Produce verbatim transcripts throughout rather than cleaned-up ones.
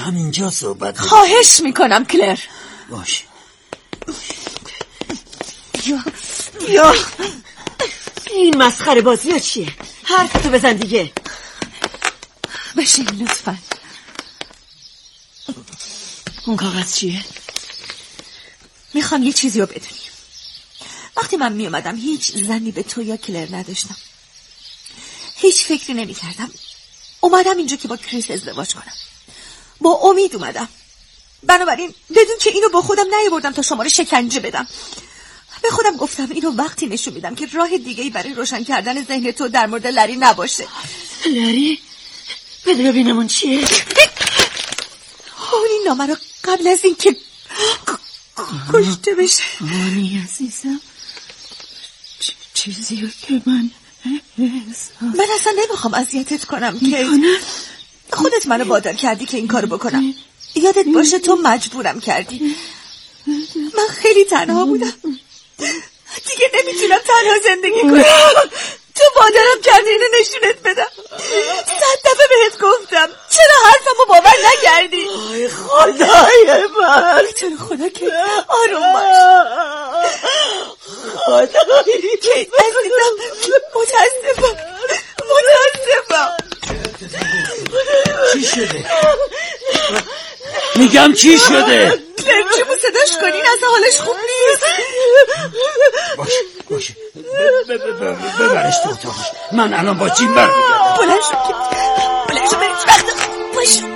همینجا صحبت. خواهش میکنم کلر. باشه. بیا بیا. این مسخره بازی ها چیه؟ حرفتو بزن دیگه. بشین لطفا. اون کاغذ چیه؟ میخوام یه چیزی رو بدونی. وقتی من میومدم هیچ زنی به تو یا کلر نداشتم. هیچ فکری نمی کردم. اومدم اینجا که با کریس ازدواج کنم. با امید اومدم. بنابراین بدون که اینو با خودم نیاوردم تا شما رو شکنجه بدم. به خودم گفتم اینو وقتی نشون میدم که راه دیگه‌ای برای روشن کردن ذهن تو در مورد لری نباشه. لری؟ بده ببینم اون چیه؟ اون این نامه رو قبل از این که کشته بشه. مانی عزیزم، چیزی رو که من من اصلا نمیخوام اذیتت کنم که خودت منو وادار کردی که این کارو بکنم. یادت باشه تو مجبورم کردی. من خیلی تنها بودم، دیگه نمیتونم تنها زندگی کنم. تو وادارم کردی اینو نشونت بدم. صد دفعه بهت گفتم، چرا حرفمو باور نکردی؟ آی خدای من، تو خدا که آروم باش. خدایی که عزیزم متاسفم متاسفم. چی شده؟ میگم چی شده؟ لرچمو صداش کنین، اصلا حالش خوب نیست. باشه باشه ببرش تو اتاقش. من الان با جیم برمیگردم. بلند شو که بلند شو برید وقت باشو.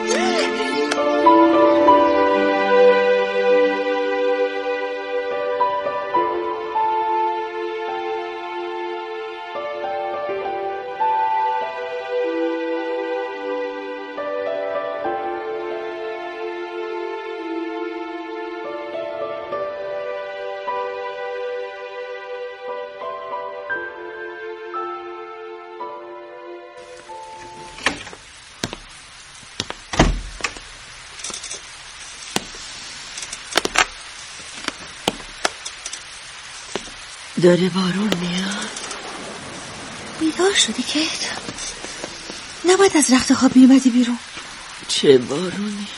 داره بارون میاد. بیدار شدی کیت؟ نباید از رخت خواب میومدی بیرون. چه بارونی؟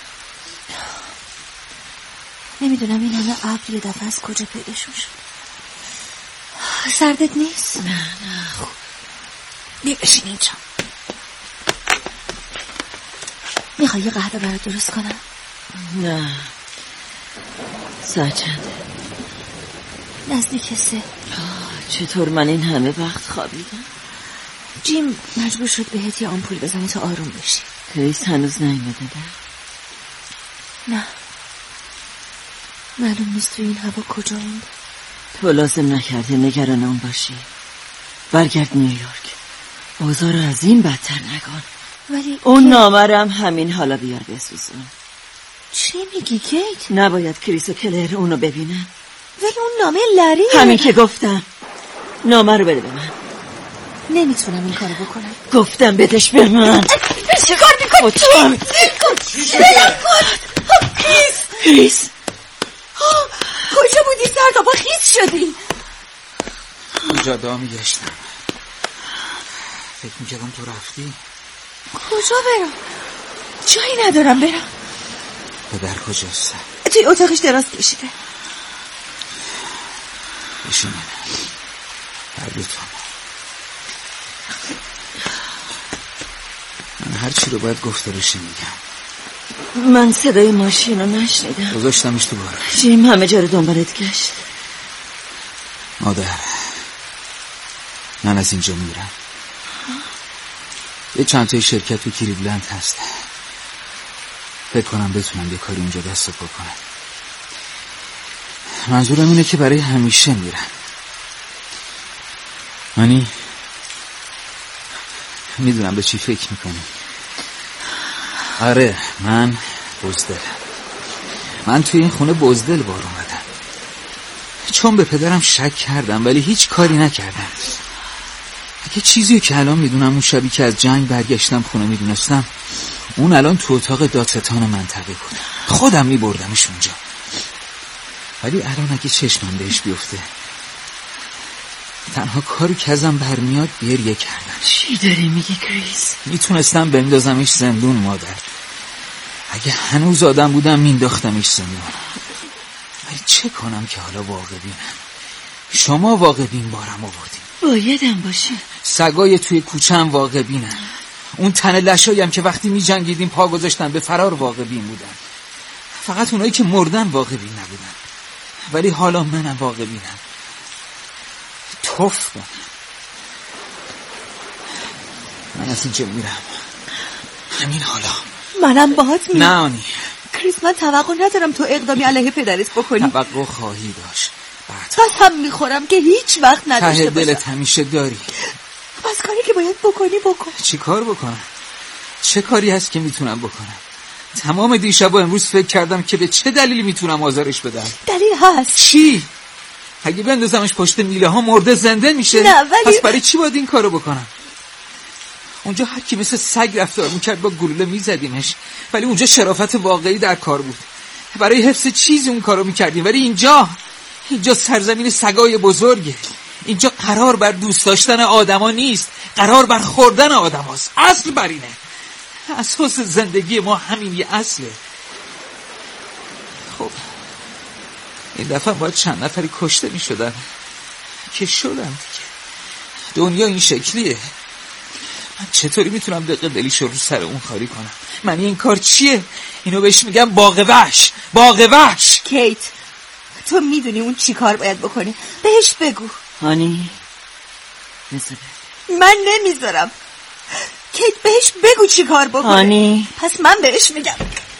نمیدونم این همه ابر یه دفعه از کجا پیداشون شد. سردت نیست؟ نه نه خوب. بیا بشین اینجا. میخوای یه قهوه برات درست کنم؟ نه. ساعت چنده؟ نزدیک سه. چطور من این همه وقت خوابیدم؟ جیم مجبور شد بهت یه آمپول بزنه تا آروم بشی. کریس هنوز نیومده ده؟ نه معلوم نیست تو این هوا کجا این. تو لازم نکرده نگران اون باشی. برگرد نیویورک. اوضاع رو از این بدتر نکن. ولی اون نامرم همین حالا بیار بسوزون. چی میگی کیت؟ نباید کریس و کلر اونو ببینن. ولی اون نامه لریه. همین که گفتم. نامه رو بده به من. نمیتونم این کارو بکنم. گفتم بدش به من. چی کار میکنی؟ خودم بلم کن. کریس کریس کجا بودی؟ سر تا با خیس شدی. اونجا دا میگشتم. فکر میکردم تو رفتی. کجا برم؟ جایی ندارم برم. پدر کجاست؟ توی اتاقش دراز کشیده. بشینه هر دوتون. من هر چی رو باید گفته رو شنیدم. من صدای ماشین رو نشنیدم. گذاشتمش تو بارون. جیم همه جا رو دنبالت گشت. مادر من از اینجا میرم. یه چند تای شرکت تو کلیولند هست. فکر کنم بتونم یه کاری اونجا دست پا کنم. منظورم اینه که برای همیشه میرم. مانی میدونم به چی فکر میکنی. آره من بزدلم. من توی این خونه بزدل بار اومدم. چون به پدرم شک کردم ولی هیچ کاری نکردم. اگه چیزی که الان میدونم اون شبی که از جنگ برگشتم خونه میدونستم اون الان تو اتاق دادستان منطقه بود. خودم میبردمش اونجا. ولی الان اگه چشمم بهش بیفته تنها کاری که ازم برمیاد گریه کردن. چی داری میگی کریس؟ میتونستم بندازمش زندون مادر. اگه هنوز آدم بودم مینداختمش زندان. ولی چه کنم که حالا واقع بینم. شما واقع بین بارم آوردین. بایدم باشی. سگای توی کوچه‌ام واقع بینن. اون تن لشایم که وقتی می جنگیدیم پا گذاشتن به فرار واقع بین بودن. فقط اونایی که مردن واقع بین نبودن. ولی حالا منم واقع بینم. توف کنم. من از اینجا میرم. همین حالا. منم باهات میرم. نه آنی. کریس من توقع ندارم تو اقدامی علیه پدرت بکنی. توقع خواهی داشت. پس هم میخورم که هیچ وقت نداشته باشم. ته دلت همیشه داری. پس کاری که باید بکنی بکن. چی کار بکنم؟ چه کاری هست که میتونم بکنم؟ تمام دیشب و امروز فکر کردم که به چه دلیلی میتونم آزارش بدم. دلیل هست. چی؟ اگه بندازمش پشت میله ها مرده زنده میشه. نه ولی پس برای چی باید این کارو بکنم؟ اونجا هر کی مثل سگ رفتار میکرد با گلوله میزدیمش، ولی اونجا شرافت واقعی در کار بود. برای حفظ چیزی اون کارو میکردیم، ولی اینجا اینجا سرزمین سگای بزرگه. اینجا قرار بر دوست داشتن آدما نیست، قرار بر خوردن آدماست. اصل بر اینه. اساس زندگی ما همین یه اصله. خب این دفعه باید چند نفری کشته می شدن که شدن دیگه. دنیا این شکلیه. من چطوری میتونم دقیقه دلیشو رو سر اون خالی کنم؟ من این کار چیه؟ اینو بهش میگم باغ وحش. باغ وحش. کیت تو میدونی اون چی کار باید بکنه؟ بهش بگو. هانی نزده. من نمیذارم. کیت بهش بگو چی کار بکنه. هانی پس من بهش میگم.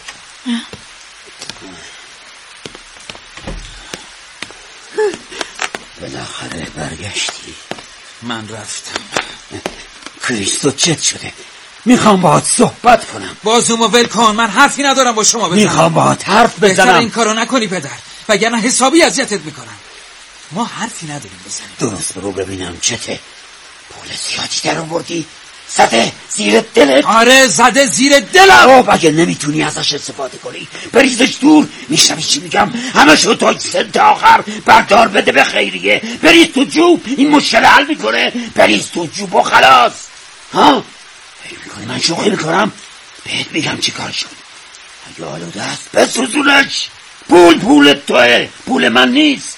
بالاخره برگشتی. من رفتم. کریستو چت شده؟ میخوام باهات صحبت کنم. بازومو ول کن. من حرفی ندارم با شما بزنم. میخوام باهات حرف بزنم. بهتر این کارو نکنی پدر، وگرنه حسابی اذیتت میکنم. ما حرفی نداریم بزنیم. درست برو ببینم چته. پول زیادی در آوردی؟ زده زیر دلت؟ آره زده زیر دلم. خب اگه نمیتونی ازش استفاده کنی بریزش دور. میشنوی چی میگم؟ همه شو تا سنت آخر بردار بده به خیریه. بریز تو جوب، این مشکل حل میکنه. بریز تو جوب و خلاص. ها فکر میکنی من شوخی میکنم؟ بهت میگم چی کار شد. اگه آلوده است بسوزونش. پول پول توه، پول من نیست.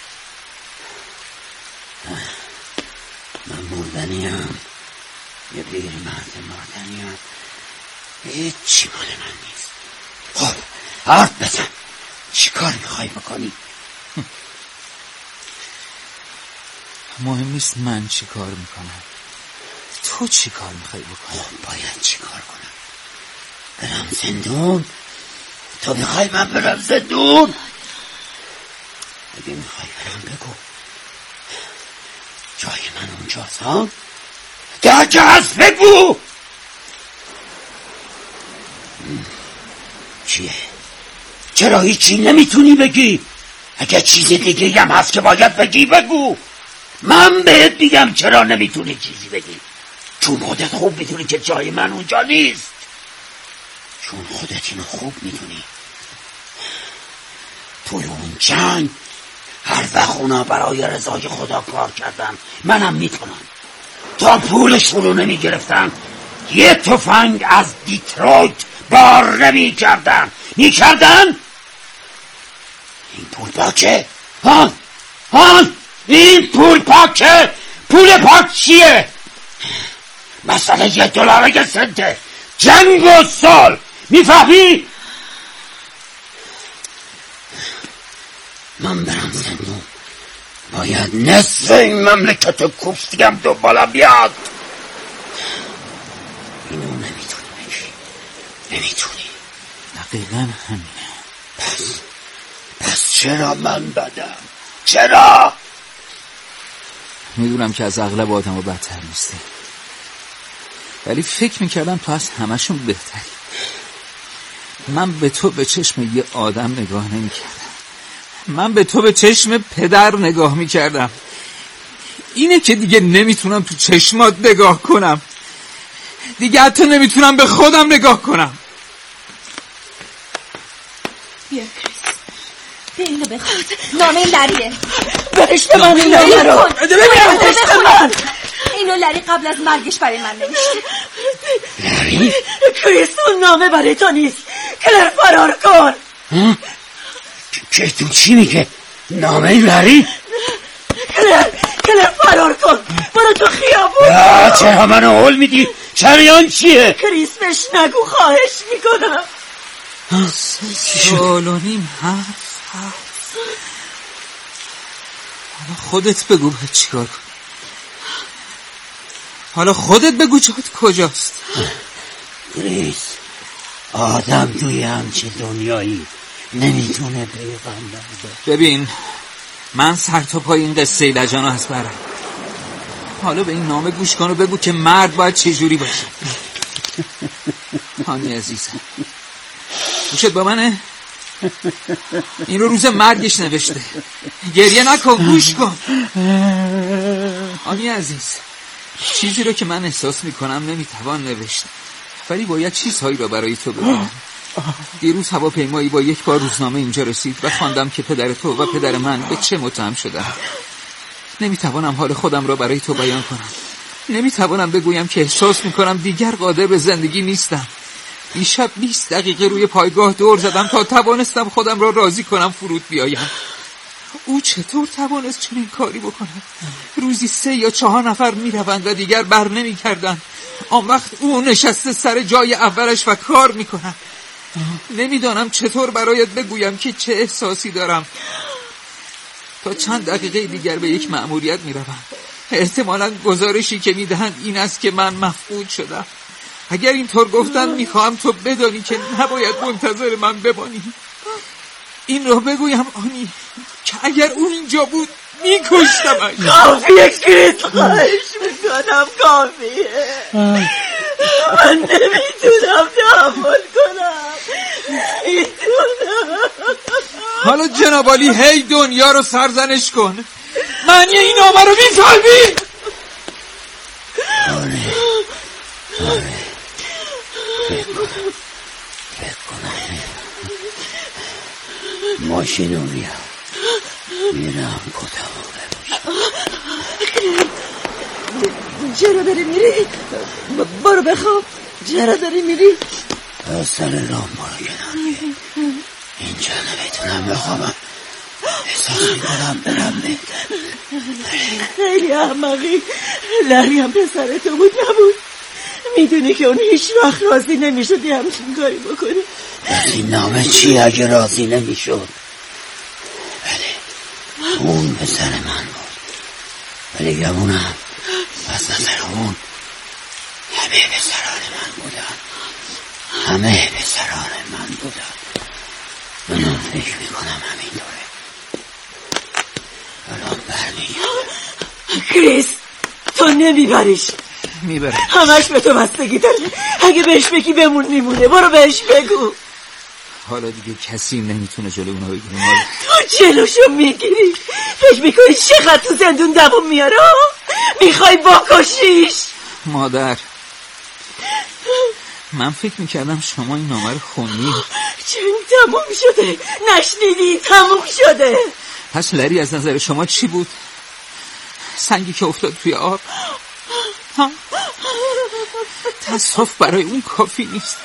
من مردنیم، یه بیر مرد مردنیم. هیچی مال من نیست. خب حرف بزن. چی کار میخوای بکنی؟ مهم نیست من چی کار میکنم، تو چی کار میخوای بکنی؟ خب باید چی کار کنم؟ برم زندون؟ تو میخوای من برم زندون؟ اگه میخوای برم بگو. جای من اونجاست ها؟ درجه هست بگو. چیه؟ چرا هیچی نمیتونی بگی؟ اگه چیز دیگه هم هست که باید بگی بگو. من بهت میگم چرا نمیتونی چیزی بگی. چون خودت خوب میدونی که جای من اونجا نیست. چون خودت اینو خوب میدونی. توی اون جنگ هر وقت اونا برای رضای خدا کار کردن منم میتونم. تا پولش رو نمی گرفتن یه تفنگ از دیترویت بار نمی کردن. می کردن؟ این پول پاکه؟ ها؟ ها؟ این پول پاکه؟ پول پاک چیه؟ مثلا یه دلار یه سنته. جنگ و سال. میفهمی؟ من برم زندون باید نصف این مملکت کوفتیم دنبالم بیاد. اینو نمیتونی بگی. نمیتونی. دقیقا همینه. پس پس چرا من بدم؟ چرا؟ میدونم که از اغلب آدم ها بدتر نیستی، ولی فکر میکردم تو از همشون بهتری. من به تو به چشم یه آدم نگاه نمیکردم. من به تو به چشم پدر نگاه میکردم. اینه که دیگه نمیتونم تو چشمات نگاه کنم. دیگه حتی نمیتونم به خودم نگاه کنم. بیا کریس، بیا اینو بخواد. نامه لریه. برش به من این نامه رو. برش به من. اینو لری قبل از مرگش برای من نوشته. لری؟ کریس اون نامه برای تو نیست. کلر فرار کن. که تو چی میگه؟ نامه لری؟ کلر کلر فرار کن، برو تو خیابون. یا چرا منو هول میدی؟ چریان چیه؟ کریس بهش نگو، خواهش میکنم. سال و نیم هفت هفت حالا خودت بگو باید چیکار کن. حالا خودت بگو جات کجاست. کریس، آدم توی همچه دنیایی نمیتونه پیغمبر باشه. ببین من سر تا پای این قصه لجانو هست برم. حالا به این نامه گوش کن و بگو که مرد باید چجوری باشه. هانی عزیزم گوشت با منه؟ این رو روز مرگش نوشته. گریه نکن، گوش کن. هانی عزیز، چیزی رو که من احساس میکنم نمیتوان نوشت، ولی باید چیزهایی را برای تو بگم. دیروز هواپیمایی با یک بار روزنامه اینجا رسید و خواندم که پدر تو و پدر من به چه متهم شدن. نمیتوانم حال خودم را برای تو بیان کنم. نمیتوانم بگویم که احساس میکنم دیگر قادر به زندگی نیستم. دیشب بیست دقیقه روی پایگاه دور زدم تا توانستم خودم را راضی کنم فرود بیایم. او چطور توانست چنین کاری بکند؟ روزی سه یا چهار نفر میروند و دیگر بر نمیکردند. آن وقت او نشسته سر جای اولش و کار میکند. نمیدانم چطور برایت بگویم که چه احساسی دارم. تا چند دقیقه دیگر به یک مأموریت میروم. احتمالاً گزارشی که میدهند این است که من مفقود شدم. اگر اینطور گفتن میخواهم تو بدانی که نباید منتظر من بمانی. این رو بگویم آنی که اگر او اینجا بود میکشتم. کافیه کریس، خواهش میکنم کافیه. من نمیتونم تحمل کنم، نمیتونم. حالا جنابالی هی دنیا رو سرزنش کن. معنی این نامه رو میفهمی؟ آره آره فکر کنم فکر کنم ماشین رو میام میرم کتم رو بپوشم. چرا داری میری؟ برو بخواب. چرا داری میری؟ سر رام برو کنم. اینجا نمیتونم بخوابم. احساس میکنم برم بهتر. خیلی احمقی. لری هم پسر تو بود نبود؟ میدونی که اون هیچ وقت راضی نمیشد یه همچین کاری بکنه. این نامه چی اگه راضی نمیشد؟ بله اون پسر من بود، ولی گمونم از نظر اون همه پسران من بودن. همه پسران من بودن. منم فکر میکنم همینطوره. الان برمیگردم. کریس تو نمیبریش. میبره. همش به تو بستگی داره. اگه بهش بگی بمون میمونه. برو بهش بگو. حالا دیگه کسی نمیتونه جلو اونو بگیره. تو جلوشو میگیری؟ فکر میکنی چقدر تو زندون دوام میاره؟ میخوای بکشیش؟ مادر من فکر میکردم شما این نامه رو خوندی. چنین تموم شده. نشنیدی؟ تموم شده. پس لری از نظر شما چی بود؟ سنگی که افتاد توی آب؟ ها؟ تصاف برای اون کافی نیست.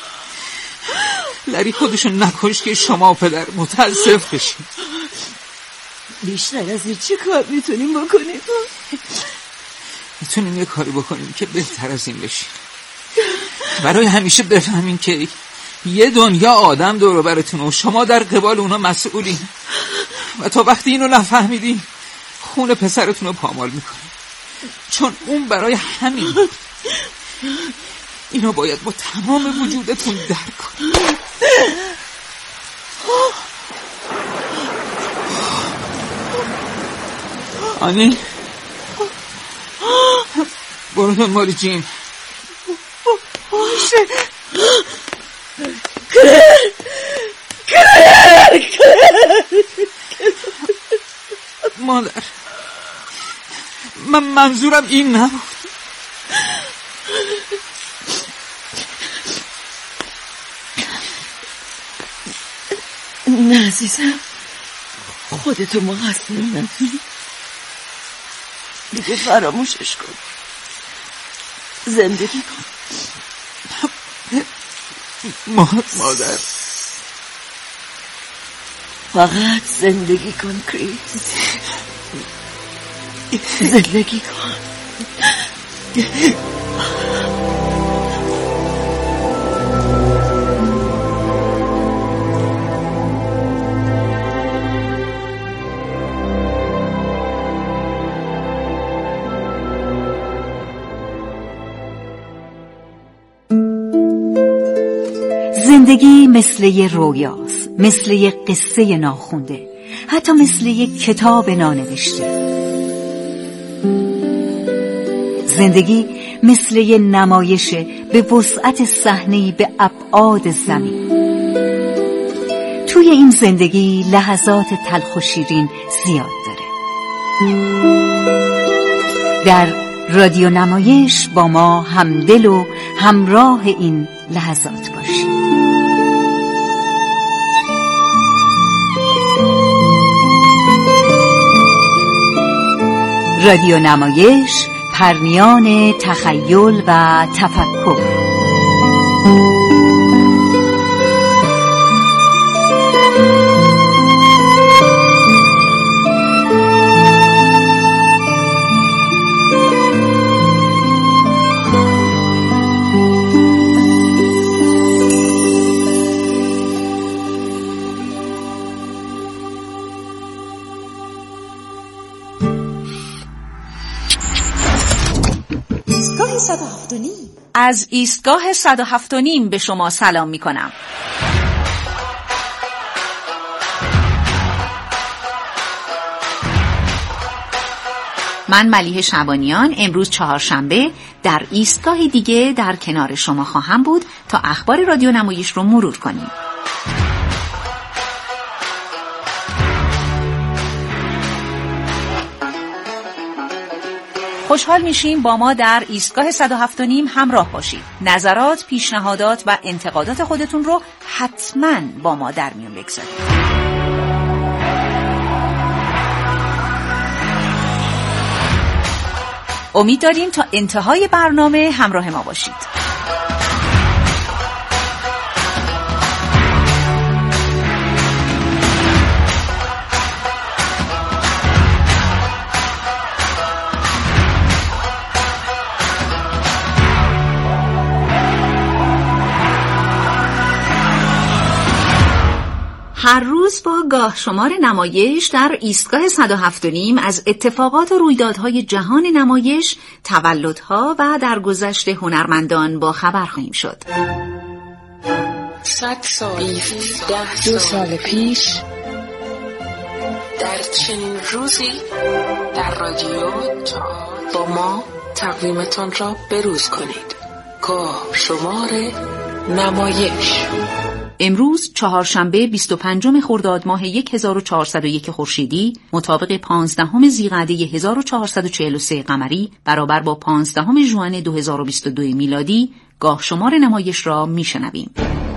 لری خودشون نکش که شما و پدر متاسف بشید. بیشتر از این چه کار میتونیم بکنیم؟ میتونیم یه کاری بکنیم که بهتر از این بشیم. برای همیشه بفهمین که یه دنیا آدم دور و براتون و شما در قبال اونا مسئولین. و تا وقتی اینو نفهمیدین خون پسرتون رو پامال میکنه. چون اون برای همین. اینو باید با تمام وجودتون درک کنید. آنی برو دنبال جین. باشه. کلر کلر کلر مادر من منظورم این نبود. نه عزیزم، خودتو مقصر ندونی. دیگه فراموشش کن. زندگی کن. مادر فقط زندگی کن کریس، زندگی کن. زندگی مثل یه رویاست، مثل یه قصه ناخونده، حتی مثل یه کتاب نانوشته. زندگی مثل یه نمایشه به وسعت صحنه‌ای به ابعاد زمین. توی این زندگی لحظات تلخ و شیرین زیاد داره. در رادیو نمایش با ما همدل و همراه این لحظات باشید. رادیو نمایش، پرنیان تخیل و تفکر. از ایستگاه صد و هفت و نیم به شما سلام می کنم. من ملیحه شعبانیان امروز چهارشنبه در ایستگاه دیگه در کنار شما خواهم بود تا اخبار رادیو نمایش رو مرور کنیم. خوشحال میشیم با ما در ایستگاه صد و هفت و نیم همراه باشید. نظرات، پیشنهادات و انتقادات خودتون رو حتما با ما در میون بگذارید. امید داریم تا انتهای برنامه همراه ما باشید. هر روز با گاه شمار نمایش در ایستگاه صد و هفت و نیم از اتفاقات و رویدادهای جهان نمایش، تولدها و درگذشت هنرمندان با خبر خواهیم شد. صد سال ده دو سال پیش در چنین روزی در رادیو با ما تقویمتان را بروز کنید. گاه شمار نمایش. امروز چهارشنبه بیست و پنجم خرداد ماه هزار و چهارصد و یک خورشیدی مطابق پانزدهم ذیقعده هزار و چهارصد و چهل و سه قمری برابر با پانزدهم ژوئن دو هزار و بیست و دو میلادی گاه شمار نمایش را میشنویم.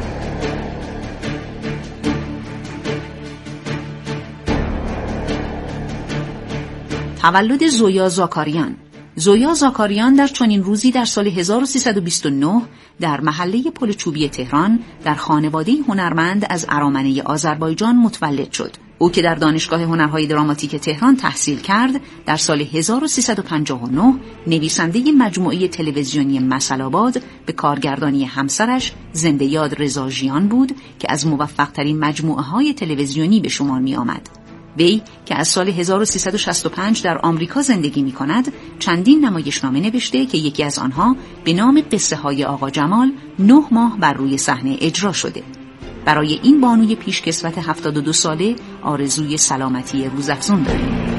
تولد زویا زاکاریان. زویا زاکاریان در چنین روزی در سال هزار و سیصد و بیست و نه در محله پل چوبی تهران در خانواده هنرمند از ارامنه آذربایجان متولد شد. او که در دانشگاه هنرهای دراماتیک تهران تحصیل کرد، در سال هزار و سیصد و پنجاه و نه نویسنده مجموعه تلویزیونی مثل‌آباد به کارگردانی همسرش زنده یاد رضا ژیان بود که از موفق‌ترین مجموعه‌های تلویزیونی به شمار می‌آمد. وی که از سال هزار و سیصد و شصت و پنج در آمریکا زندگی می کند، چندین نمایشنامه نوشته که یکی از آنها به نام قصه های آقا جمال نه ماه بر روی صحنه اجرا شده. برای این بانوی پیشکسوت هفتاد و دو ساله آرزوی سلامتی روزافزون داریم.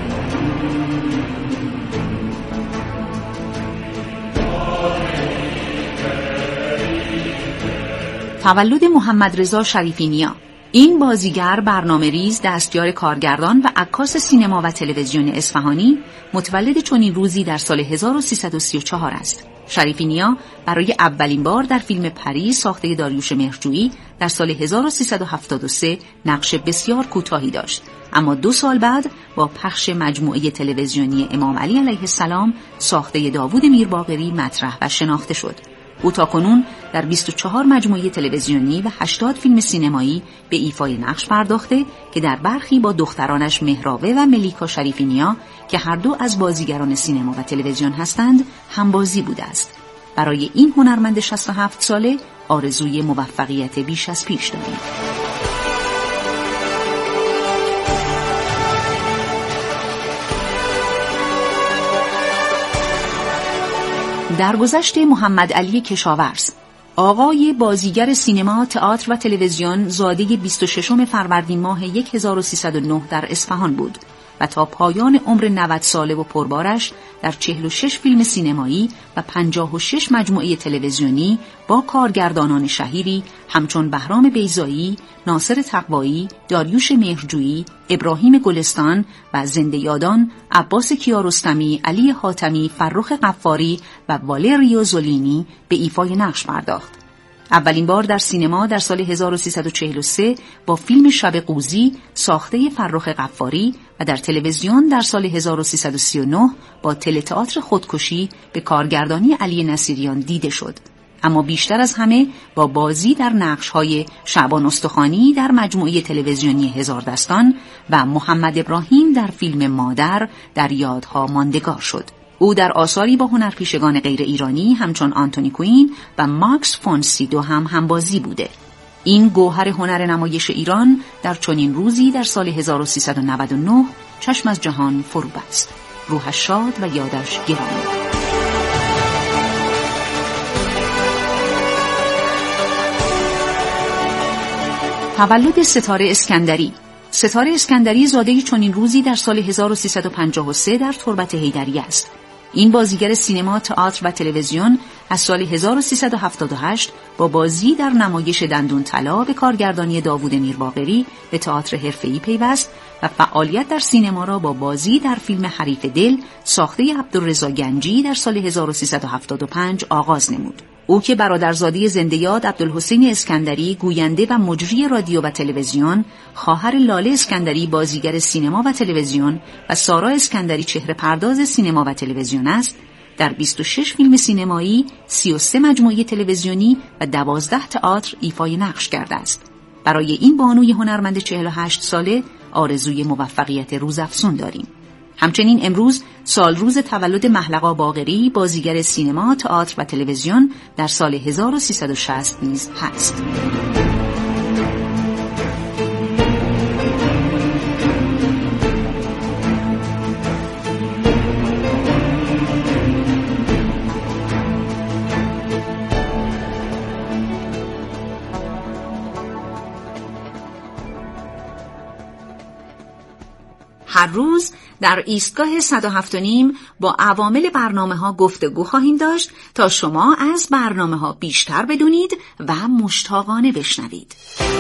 تولد محمد رضا شریفی نیا. این بازیگر، برنامه ریز، دستیار کارگردان و عکاس سینما و تلویزیون اصفهانی متولد چنین روزی در سال هزار و سیصد و سی و چهار است. شریفی نیا برای اولین بار در فیلم پری ساخته داریوش مهرجویی در سال هزار و سیصد و هفتاد و سه نقش بسیار کوتاهی داشت، اما دو سال بعد با پخش مجموعه تلویزیونی امام علی علیه السلام ساخته داوود میرباقری مطرح و شناخته شد. او تاکنون در بیست و چهار مجموعه تلویزیونی و هشتاد فیلم سینمایی به ایفای نقش پرداخته که در برخی با دخترانش مهراوه و ملیکا شریفی نیا که هر دو از بازیگران سینما و تلویزیون هستند همبازی بوده است. برای این هنرمند شصت و هفت ساله آرزوی موفقیت بیش از پیش داریم. درگذشت محمد علی کشاورز، آقای بازیگر سینما، تئاتر و تلویزیون، زاده بیست و ششم فروردین ماه هزار و سیصد و نه در اصفهان بود و تا پایان عمر نود ساله و پربارش در چهل و شش فیلم سینمایی و پنجاه و شش مجموعه تلویزیونی با کارگردانان شهیری همچون بهرام بیضایی، ناصر تقوایی، داریوش مهرجویی، ابراهیم گلستان و زنده یادان عباس کیارستمی، علی حاتمی، فرخ غفاری و والریو زولینی به ایفای نقش پرداخت. اولین بار در سینما در سال هزار و سیصد و چهل و سه با فیلم شب قوزی ساخته فرخ غفاری و در تلویزیون در سال هزار و سیصد و سی و نه با تئاتر خودکشی به کارگردانی علی نصیریان دیده شد. اما بیشتر از همه با بازی در نقش‌های شعبان استخوانی در مجموعه تلویزیونی هزار دستان و محمد ابراهیم در فیلم مادر در یادها ماندگار شد. او در آثاری با هنرپیشگان غیر ایرانی همچون آنتونی کوین و ماکس فون سیدو هم همبازی بوده. این گوهر هنر نمایش ایران در چنین روزی در سال هزار و سیصد و نود و نه چشم از جهان فرو بست. روحش شاد و یادش گرامی. تولد ستاره اسکندری. ستاره اسکندری زاده چنین روزی در سال هزار و سیصد و پنجاه و سه در تربت حیدری است. این بازیگر سینما، تئاتر و تلویزیون از سال هزار و سیصد و هفتاد و هشت با بازی در نمایش دندون طلا به کارگردانی داوود میرباقری به تئاتر حرفه‌ای پیوست و فعالیت در سینما را با بازی در فیلم حریف دل ساخته عبدالرضا گنجی در سال هزار و سیصد و هفتاد و پنج آغاز نمود. او که برادرزاده زنده یاد عبدالحسین اسکندری، گوینده و مجری رادیو و تلویزیون، خواهر لاله اسکندری بازیگر سینما و تلویزیون و سارا اسکندری چهره پرداز سینما و تلویزیون است، در بیست و شش فیلم سینمایی، سی و سه مجموعه تلویزیونی و دوازده تئاتر ایفای نقش کرده است. برای این بانوی هنرمند چهل و هشت ساله آرزوی موفقیت روزافزون داریم. همچنین امروز سال روز تولد محلقا باقری، بازیگر سینما، تئاتر و تلویزیون در سال هزار و سیصد و شصت نیز هست. هر روز در ایستگاه صد و هفت و نیم با عوامل برنامه ها گفتگو خواهیم داشت تا شما از برنامه ها بیشتر بدونید و مشتاقانه بشنوید.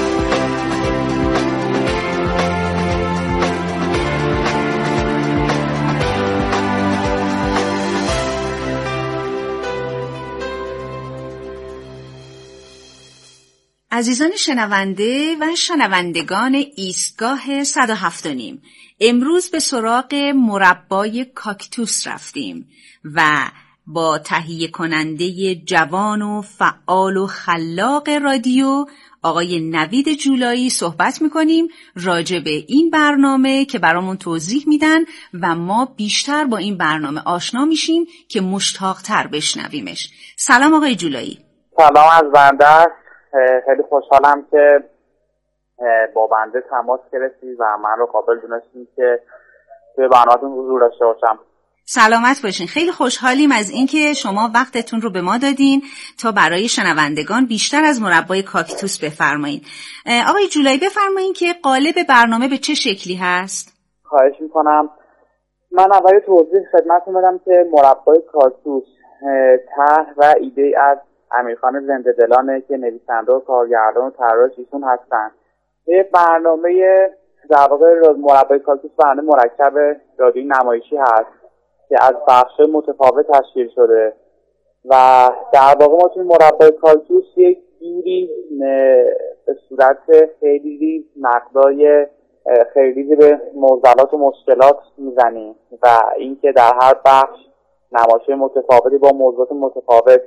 عزیزان شنونده و شنوندگان ایستگاه صد و هفت و نیم، امروز به سراغ مربای کاکتوس رفتیم و با تهیه کننده جوان و فعال و خلاق رادیو آقای نوید جولایی صحبت میکنیم راجع به این برنامه که برامون توضیح میدن و ما بیشتر با این برنامه آشنا میشیم که مشتاقتر بشنویمش. سلام آقای جولایی. سلام از بنده است. خیلی خوشحالم که با بنده تماس گرفتی و من رو قابل دونستیم که توی برنامه‌تون حضور داشته باشم. سلامت باشین. خیلی خوشحالیم از اینکه شما وقتتون رو به ما دادین تا برای شنوندگان بیشتر از مربای کاکتوس بفرمایید. آقای جولایی بفرمایید که قالب برنامه به چه شکلی هست؟ خواهش میکنم. من اول توضیح خدمتتون بدم که مربای کاکتوس طرح و ایده از امیرخان زنده دلانه که نویسنده و کارگردان و طراحش ایشون هستن. یه برنامه در واقع مربای کاکتوس برنامه مرکب رادیویی نمایشی هست که از بخش متفاوت تشکیل شده و در واقع ما توی مربای کاکتوس یک جوری به صورت خیلی ریز نقدای خیلی ریزی به معضلات و مشکلات میزنیم و اینکه در هر بخش نمایش متفاوتی با موضوعات متفاوت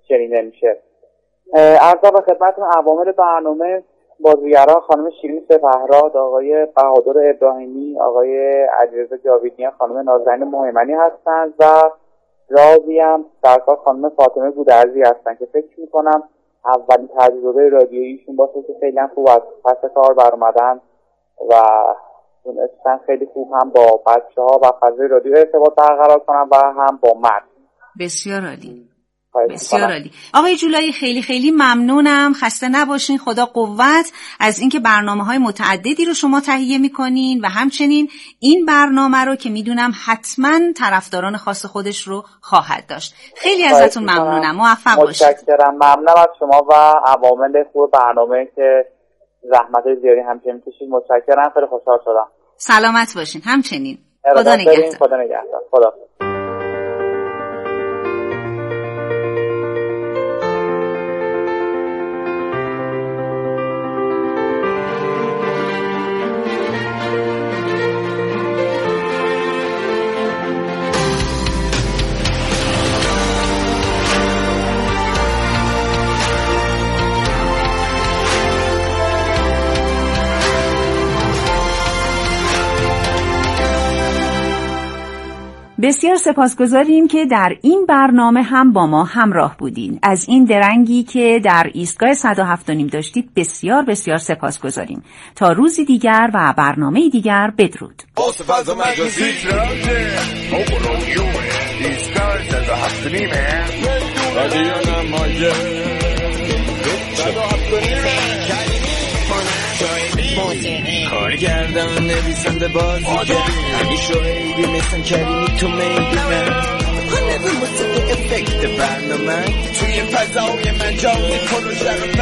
شنیده میشه. عرض به خدمتتون عوامل برنامه بازیگران خانم شیرین سپهراد، آقای بهادر ابراهیمی، آقای علیرضا جاویدیان، خانم نازنین مهیمنی هستند و راضی هم سرکار خانم فاطمه گودرزی هستند که فکر میکنم اولین تجربه رادیوییشون باشه که خیلی هم خوب از پس کار برآمدن و تونستن خیلی خوب هم با بچه ها و فضای رادیو ارتباط برقرار کنن و هم با من. بسیار عالی، بسیار عالی. آقای جولایی خیلی خیلی ممنونم، خسته نباشین، خدا قوت از اینکه برنامه‌های متعددی رو شما تهیه می‌کنین و همچنین این برنامه رو که میدونم حتما طرفداران خاص خودش رو خواهد داشت. خیلی ازتون ممنونم، موفق باشید. متشکرم، ممنونم از شما و عوامل خوب برنامه که زحمت زیادی همچنین می‌کشید. متشکرم، خیلی خوشحال شدم. سلامت باشین. همچنین. خدا نگهدار. خدا نگهدار. خدا. بسیار سپاسگزاریم که در این برنامه هم با ما همراه بودین. از این درنگی که در ایستگاه صد و هفت و نیم داشتید بسیار بسیار سپاسگزاریم. تا روزی دیگر و برنامه دیگر، بدرود. کارگردان نویسنده بازیگر علی شعیبی مثل کریمی تو میدونم هنوز موسیقی افکت برنامه توی فضای مجازی پروژه رو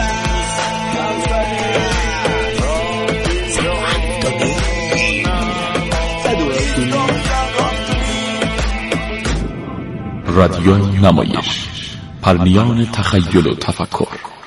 رادیو نمایش، پرمیان تخیل و تفکر.